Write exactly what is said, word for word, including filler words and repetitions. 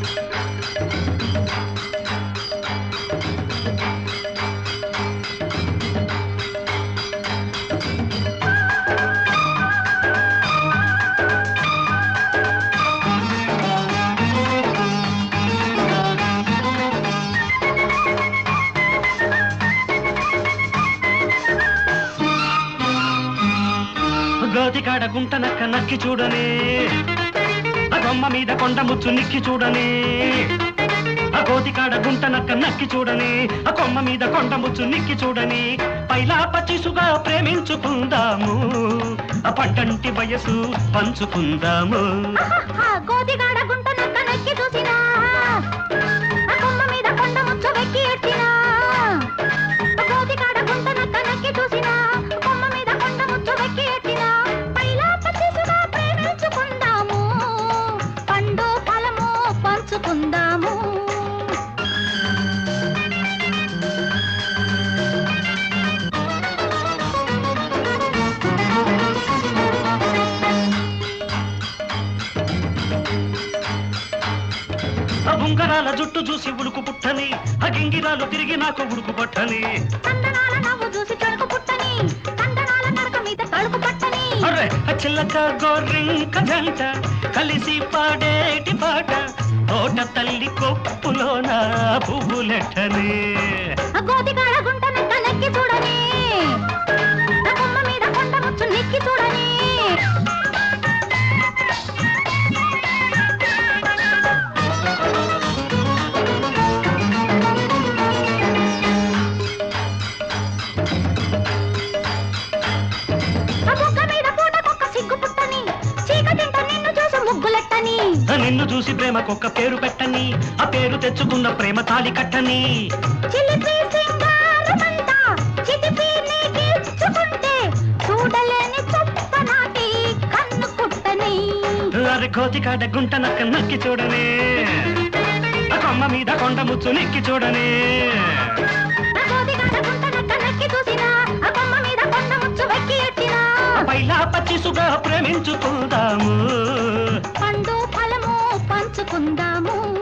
గోతికాడ గుంట నక్క నక్కి చూడనే, ఆ కొమ్మ మీద కొండ ముచ్చు నిక్కి చూడనే. ఆ గోతికాడ గుంట నక్క నక్కి చూడనే, ఆ కొమ్మ మీద కొండ ముచ్చు నిక్కి చూడని. పైలా పచ్చిసుగా ప్రేమించుకుందాము, ఆ పట్టంటి వయసు పంచుకుందాము. గోతికాడ గుంట నక్క నక్కి చూసినా, ఆ కొమ్మ మీద కొండ ముచ్చు వెక్కి ఎట్టినా. గోతికాడ గుంట నక్క నక్కి చూసినా, కొమ్మ మీద కొండ ముచ్చు వెక్కి ఎట్టినా. పైలా పచ్చిసుగా ప్రేమించుకుందాము, పండు ఫలము పంచుకుందాము. ఉంగరాల జుట్టు చూసి ఉడుకు పుట్టని, ఆ గింగిరాలు తిరిగి నాకు ఉడుకు పట్టని. కందనాల నవ్వు చూసి తడుకు పుట్టని, కందనాల నడక మీద తడుకు పట్టని. అరే చిల్లక గోరింక జంట కలిసి పాడేటి పాట, తోట తల్లి కొప్పులోన పువ్వులెట్టని. గోతికాడ గుంట నక్క నక్కి చూడని, ఆ కొమ్మ మీద కొండ ముచ్చు నిక్కి చూడని. నిన్ను చూసి ప్రేమకొక్క పేరు పెట్టని, ఆ పేరు తెచ్చుకున్న ప్రేమ తాళి కట్టని. అరే గోతికాడ గుంట నక్క నక్కి చూడనే, ఆ కొమ్మ మీద కొండ ముచ్చు నిక్కి చూడనే. పైలా పచ్చిసుగా ప్రేమించుకుందాము, పండు ఫలము పంచుకుందాము.